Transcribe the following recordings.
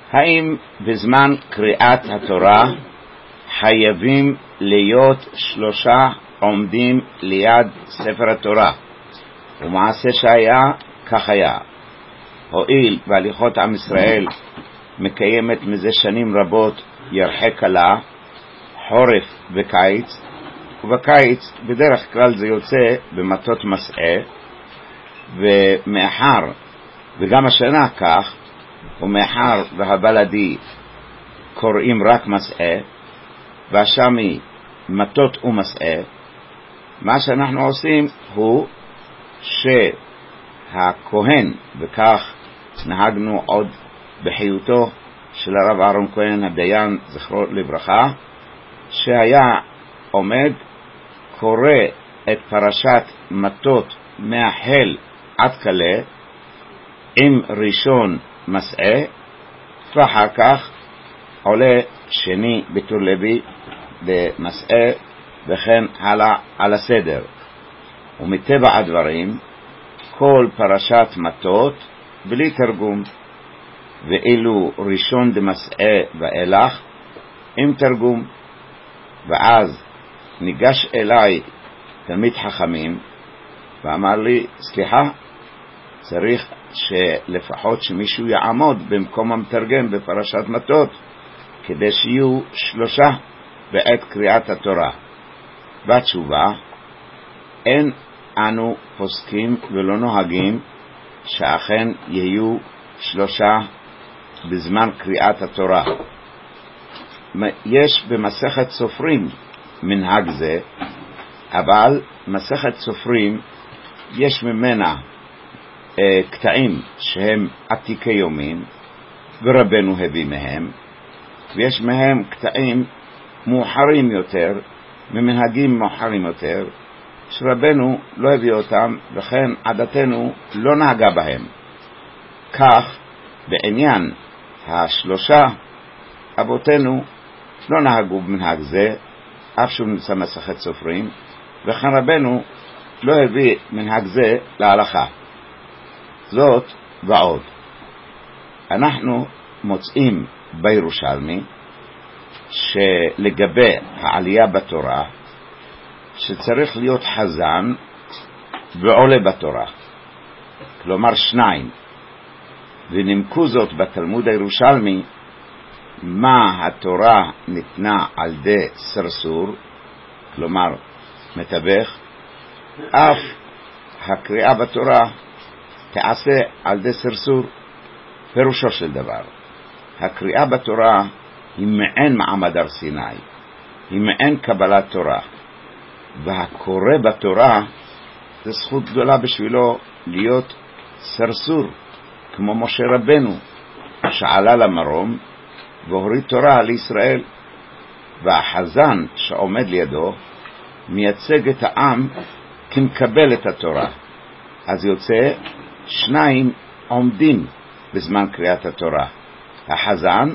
האם בזמן קריאת התורה חייבים להיות 3 עומדים ליד ספר התורה? ומעשה שהיה כך היה. הואיל והליכות עם ישראל מקיימת מזה שנים רבות ירחי קלה, חורף וקיץ, ובקיץ בדרך כלל זה יוצא במטות מסעה, ומאחר וגם השנה כך, ומאחר והבלדי קוראים רק מסעה והשמי מטות ומסעה, מה שאנחנו עושים הוא שהכהן, וכך נהגנו עוד בחיותו של הרב אהרון כהן הדיין זכרו לברכה, שהיה עומד קורא את פרשת מטות מהחל עד כלה עם ראשון מסעה, ואחר כך עולה שני בתור לוי במסעה, וכן הלאה על הסדר. ומטבע הדברים כל פרשת מטות בלי תרגום, ואילו ראשון דמסעה ואילך עם תרגום. ואז ניגש אליי תלמיד חכמים ואמר לי, סליחה, צריך שלפחות שמישהו יעמוד במקום המתרגם בפרשת מטות, כדי שיהיו 3 בעת קריאת התורה. בתשובה, אין אנו פוסקים ולא נוהגים שאכן יהיו 3 בזמן קריאת התורה. יש במסכת סופרים מנהג זה, אבל מסכת סופרים יש ממנה קטעים שהם עתיקי יומין ורבנו הביא מהם, ויש מהם קטעים מאוחרים יותר, ממנהגים מאוחרים יותר, שרבנו לא הביא אותם, וכן עדתנו לא נהגה בהם. כך בעניין 3 אבותינו לא נהגו במנהג זה, אף שהוא נמצא מסכת סופרים, וכן רבנו לא הביא מנהג זה להלכה. זאת ועוד, אנחנו מוצאים בירושלמי שלגבי העלייה בתורה שצריך להיות חזן ועולה בתורה, כלומר 2, ונימקו זאת בתלמוד הירושלמי, מה התורה ניתנה על די סרסור, כלומר מתווך, אף הקריאה בתורה תעשה על די סרסור. פירושו של דבר, הקריאה בתורה היא מעין מעמד הר סיני, היא מעין קבלת תורה, והקורא בתורה זה זכות גדולה בשבילו להיות סרסור, כמו משה רבנו שעלה למרום והוריד תורה לישראל, והחזן שעומד לידו מייצג את העם כמקבל את התורה. אז יוצא 2 עומדים בזמן קריאת התורה, החזן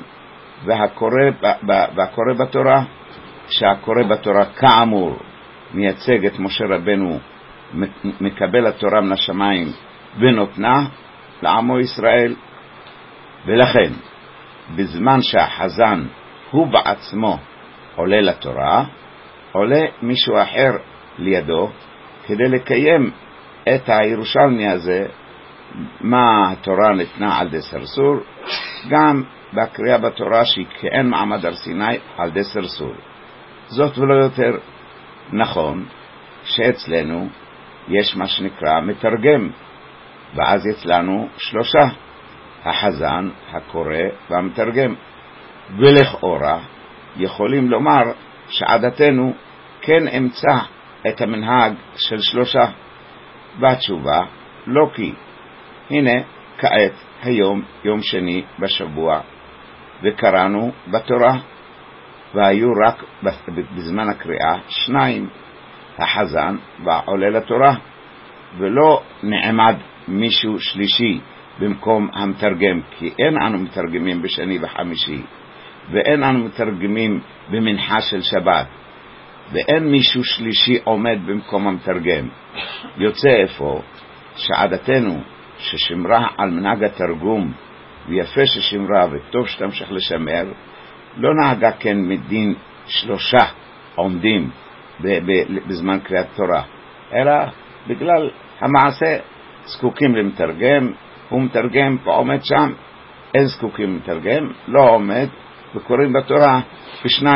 והקורא בתורה, שהקורא בתורה כאמור מייצג את משה רבנו, מקבל התורה מן השמיים ונותנה לעמו ישראל. ולכן בזמן שהחזן הוא בעצמו עולה לתורה, עולה מישהו אחר לידו כדי לקיים את הירושלמי הזה, מה התורה ניתנה על די סרסור, גם בקריאה בתורה שהיא כאין מעמד הר סיני על די סרסור. זאת ולא יותר. נכון שאצלנו יש מה שנקרא מתרגם, ואז אצלנו 3, החזן, הקורא והמתרגם, ולכאורה יכולים לומר שעדתנו כן אמצא את המנהג של 3. והתשובה לא, כי הנה כעת היום יום שני בשבוע, וקראנו בתורה והיו רק בזמן הקריאה 2, החזן והעולה לתורה, ולא נעמד מישהו שלישי במקום המתרגם, כי אין אנו מתרגמים בשני וחמישי, ואין אנו מתרגמים במנחה של שבת, ואין מישהו שלישי עומד במקום המתרגם. יוצא איפה שעדתנו ששמרה על מנהג התרגום ויפה ששמרה וטוב שתמשיך לשמר, לא נהגה כן מדין 3 עומדים בזמן קריאת תורה, אלא בגלל המעשה זקוקים למתרגם, הוא מתרגם ועומד שם, אין זקוקים למתרגם, לא עומד וקוראים בתורה ב2.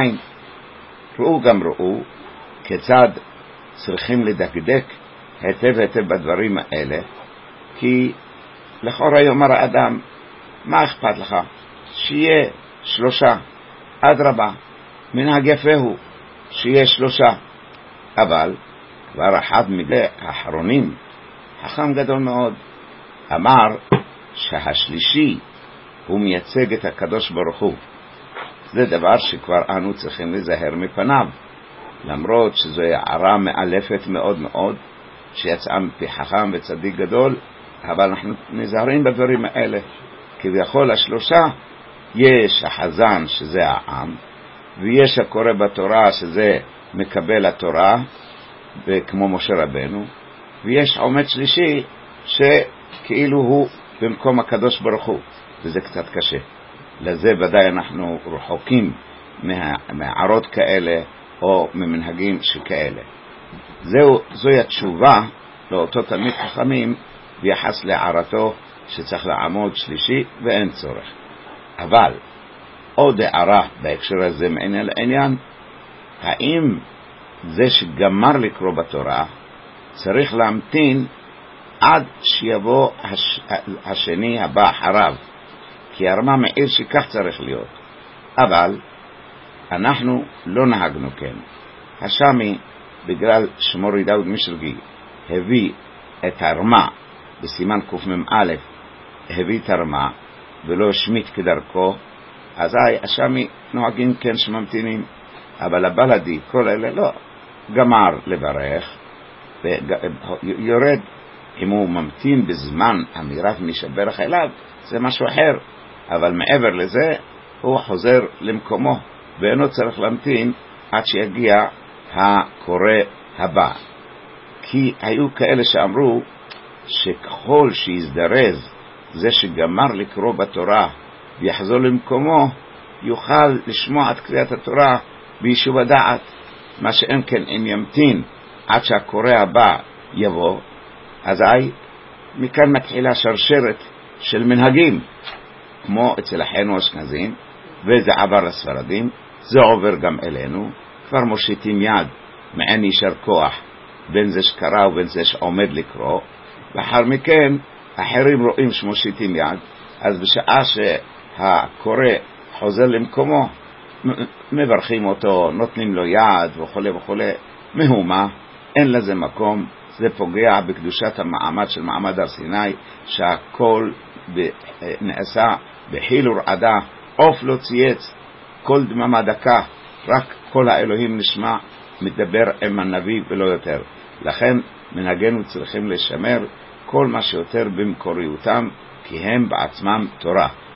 ראו כיצד צריכים לדקדק היטב בדברים האלה, כי לכאורה יאמר האדם, מה אכפת לך? שיהיה 3, אדרבה, מנהג יפה הוא שיהיה 3. אבל כבר אחד מדי האחרונים, חכם גדול מאוד, אמר שהשלישי הוא מייצג את הקדוש ברוך הוא. זה דבר שכבר אנו צריכים להיזהר מפניו, למרות שזו הערה מאלפת מאוד מאוד שיצאה מפי חכם וצדיק גדול, אבל אנחנו נזהרים בדברים האלה. כביכול 3 יש החזן שזה העם, ויש הקורא בתורה שזה מקבל התורה כמו משה רבנו, ויש עומד שלישי שכאילו הוא במקום הקדוש ברוך הוא, וזה קצת קשה. לזה ודאי אנחנו מהערות כאלה או ממנהגים שכאלה. זוהי התשובה לאותו תלמיד חכמים ביחס להערתו שצריך לעמוד שלישי ואין צורך. אבל עוד הערה בהקשר הזה מעניין לעניין, האם זה שגמר לקרוא בתורה צריך להמתין עד שיבוא השני הבא אחריו, כי הרמה מעיר שכך צריך להיות. אבל אנחנו לא נהגנו כן. השמי בגלל שמורי דאוד משלגי הביא את הרמה בסימן קמ"א, הביא את הרמה ולא השמיט כדרכו, אזי השמי נוהגים כן שממתינים. אבל הבלדי כל אלה לא, גמר לברך ויורד. אם הוא ממתין בזמן אמירת מי שברך אליו זה משהו אחר, אבל מעבר לזה הוא חוזר למקומו ואינו צריך להמתין עד שיגיע הקורא הבא. כי היו כאלה שאמרו שככל שיזדרז זה שגמר לקרוא בתורה ויחזור למקומו, יוכל לשמוע את קריאת התורה ביישוב הדעת. מה שאין כן, אם ימתין עד שהקורא הבא יבוא, אזי מכאן מתחילה שרשרת של מנהגים, כמו אצל אחינו האשכנזים, וזה עבר לספרדים, זה עובר גם אלינו. כבר מושיטים יד מעין יישר כוח בין זה שקרא ובין זה שעומד לקרוא, לאחר מכן אחרים רואים שמושיטים יד, אז בשעה שהקורא חוזר למקומו מברכים אותו, נותנים לו יד וכו' וכו'. מהומה, אין לזה מקום. זה פוגע בקדושת המעמד של מעמד הר סיני, שהכל נעשה בחיל ורעדה, עוף לא צייץ, כל דממה דקה, רק כל האלוהים נשמע מדבר עם הנביא ולא יותר. לכן מנהגנו צריכים לשמר כל מה שיותר במקוריותם, כי הם בעצמם תורה.